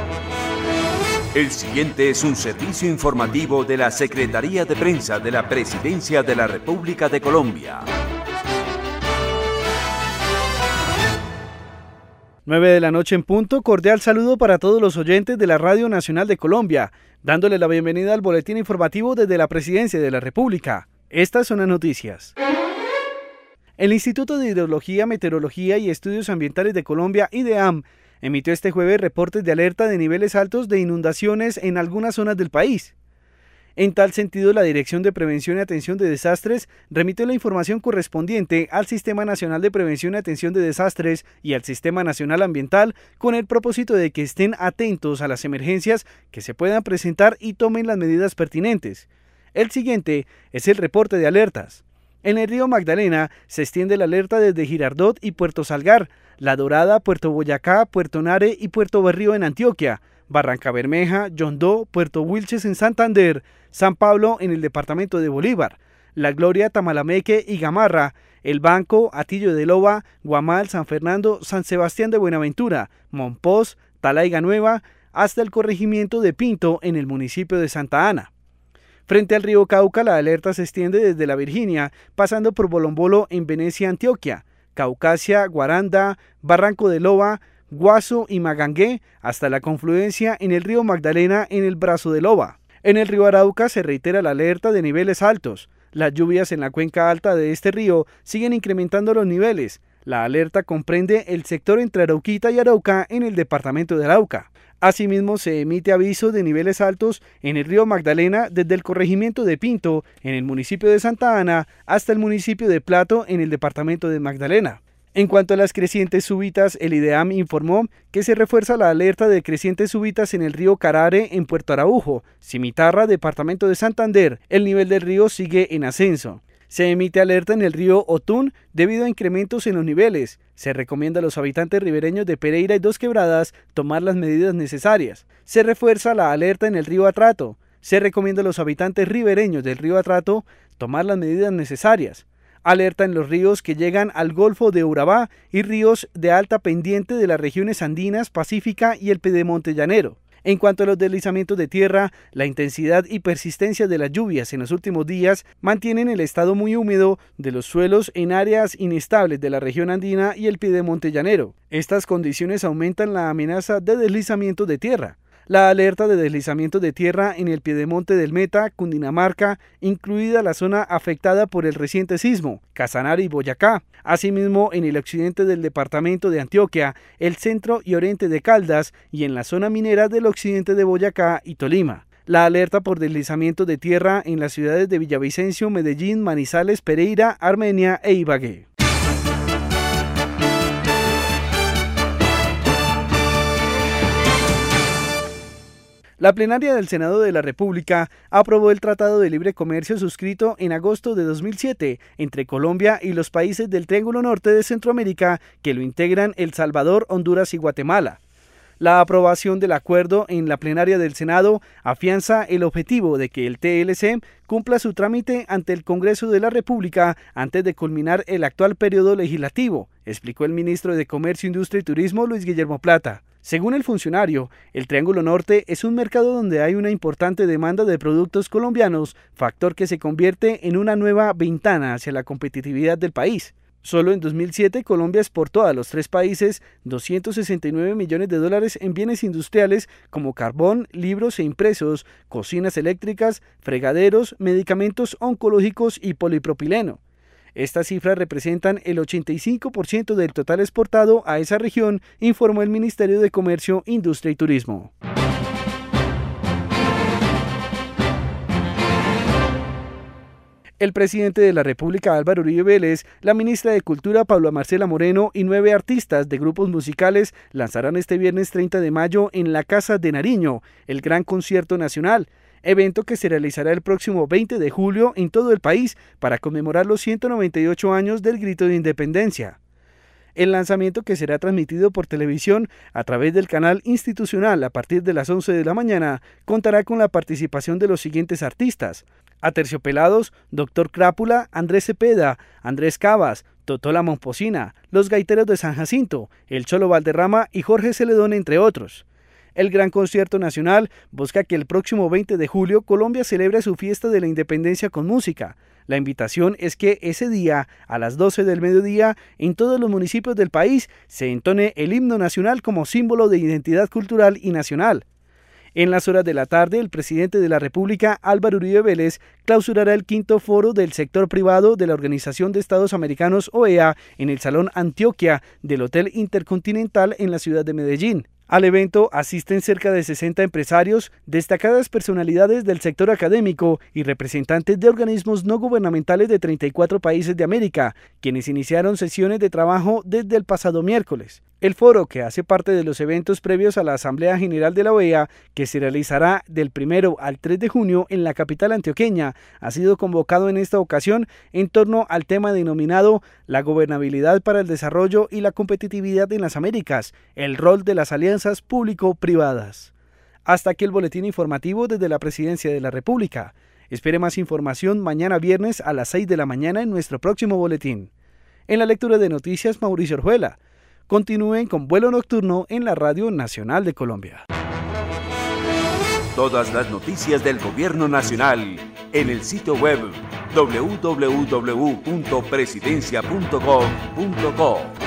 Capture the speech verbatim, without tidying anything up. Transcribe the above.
El siguiente es un servicio informativo de la Secretaría de Prensa de la Presidencia de la República de Colombia. nueve de la noche en punto, cordial saludo para todos los oyentes de la Radio Nacional de Colombia, dándole la bienvenida al boletín informativo desde la Presidencia de la República. Estas son las noticias. El Instituto de Hidrología, Meteorología y Estudios Ambientales de Colombia, IDEAM, emitió este jueves reportes de alerta de niveles altos de inundaciones en algunas zonas del país. En tal sentido, la Dirección de Prevención y Atención de Desastres remitió la información correspondiente al Sistema Nacional de Prevención y Atención de Desastres y al Sistema Nacional Ambiental con el propósito de que estén atentos a las emergencias que se puedan presentar y tomen las medidas pertinentes. El siguiente es el reporte de alertas. En el río Magdalena se extiende la alerta desde Girardot y Puerto Salgar, La Dorada, Puerto Boyacá, Puerto Nare y Puerto Berrío en Antioquia, Barranca Bermeja, Yondó, Puerto Wilches en Santander, San Pablo en el departamento de Bolívar, La Gloria, Tamalameque y Gamarra, El Banco, Atillo de Loba, Guamal, San Fernando, San Sebastián de Buenaventura, Monpós, Talaiga Nueva, hasta el corregimiento de Pinto en el municipio de Santa Ana. Frente al río Cauca, la alerta se extiende desde la Virginia, pasando por Bolombolo en Venecia, Antioquia, Caucasia, Guaranda, Barranco de Loba, Guaso y Magangué, hasta la confluencia en el río Magdalena en el brazo de Loba. En el río Arauca se reitera la alerta de niveles altos. Las lluvias en la cuenca alta de este río siguen incrementando los niveles. La alerta comprende el sector entre Arauquita y Arauca en el departamento de Arauca. Asimismo, se emite aviso de niveles altos en el río Magdalena desde el corregimiento de Pinto, en el municipio de Santa Ana, hasta el municipio de Plato, en el departamento de Magdalena. En cuanto a las crecientes súbitas, el IDEAM informó que se refuerza la alerta de crecientes súbitas en el río Carare, en Puerto Araujo, Cimitarra, departamento de Santander. El nivel del río sigue en ascenso. Se emite alerta en el río Otún debido a incrementos en los niveles. Se recomienda a los habitantes ribereños de Pereira y Dos Quebradas tomar las medidas necesarias. Se refuerza la alerta en el río Atrato. Se recomienda a los habitantes ribereños del río Atrato tomar las medidas necesarias. Alerta en los ríos que llegan al Golfo de Urabá y ríos de alta pendiente de las regiones andinas, pacífica y el Pedemonte Llanero. En cuanto a los deslizamientos de tierra, la intensidad y persistencia de las lluvias en los últimos días mantienen el estado muy húmedo de los suelos en áreas inestables de la región andina y el Piedemonte Llanero. Estas condiciones aumentan la amenaza de deslizamientos de tierra. La alerta de deslizamiento de tierra en el piedemonte del Meta, Cundinamarca, incluida la zona afectada por el reciente sismo, Casanare y Boyacá. Asimismo, en el occidente del departamento de Antioquia, el centro y oriente de Caldas y en la zona minera del occidente de Boyacá y Tolima. La alerta por deslizamiento de tierra en las ciudades de Villavicencio, Medellín, Manizales, Pereira, Armenia e Ibagué. La plenaria del Senado de la República aprobó el Tratado de Libre Comercio suscrito en agosto de dos mil siete entre Colombia y los países del Triángulo Norte de Centroamérica que lo integran El Salvador, Honduras y Guatemala. La aprobación del acuerdo en la plenaria del Senado afianza el objetivo de que el T L C cumpla su trámite ante el Congreso de la República antes de culminar el actual periodo legislativo, explicó el ministro de Comercio, Industria y Turismo, Luis Guillermo Plata. Según el funcionario, el Triángulo Norte es un mercado donde hay una importante demanda de productos colombianos, factor que se convierte en una nueva ventana hacia la competitividad del país. Solo en dos mil siete, Colombia exportó a los tres países doscientos sesenta y nueve millones de dólares en bienes industriales como carbón, libros e impresos, cocinas eléctricas, fregaderos, medicamentos oncológicos y polipropileno. Estas cifras representan el ochenta y cinco por ciento del total exportado a esa región, informó el Ministerio de Comercio, Industria y Turismo. El presidente de la República, Álvaro Uribe Vélez, la ministra de Cultura, Paula Marcela Moreno, y nueve artistas de grupos musicales lanzarán este viernes treinta de mayo en la Casa de Nariño el Gran Concierto Nacional, evento que se realizará el próximo veinte de julio en todo el país para conmemorar los ciento noventa y ocho años del Grito de Independencia. El lanzamiento, que será transmitido por televisión a través del canal institucional a partir de las once de la mañana, contará con la participación de los siguientes artistas: Aterciopelados, Doctor Crápula, Andrés Cepeda, Andrés Cabas, Totola Momposina, Los Gaiteros de San Jacinto, El Cholo Valderrama y Jorge Celedón, entre otros. El Gran Concierto Nacional busca que el próximo veinte de julio Colombia celebre su fiesta de la independencia con música. La invitación es que ese día, a las doce del mediodía, en todos los municipios del país, se entone el himno nacional como símbolo de identidad cultural y nacional. En las horas de la tarde, el presidente de la República, Álvaro Uribe Vélez, clausurará el quinto foro del sector privado de la Organización de Estados Americanos, O E A, en el Salón Antioquia del Hotel Intercontinental en la ciudad de Medellín. Al evento asisten cerca de sesenta empresarios, destacadas personalidades del sector académico y representantes de organismos no gubernamentales de treinta y cuatro países de América, quienes iniciaron sesiones de trabajo desde el pasado miércoles. El foro, que hace parte de los eventos previos a la Asamblea General de la O E A, que se realizará del primero al tres de junio en la capital antioqueña, ha sido convocado en esta ocasión en torno al tema denominado la gobernabilidad para el desarrollo y la competitividad en las Américas, el rol de las alianzas público-privadas. Hasta aquí el boletín informativo desde la Presidencia de la República. Espere más información mañana viernes a las seis de la mañana en nuestro próximo boletín. En la lectura de noticias, Mauricio Orjuela. Continúen con Vuelo Nocturno en la Radio Nacional de Colombia. Todas las noticias del Gobierno Nacional en el sitio web doble u doble u doble u punto presidencia punto gov punto co.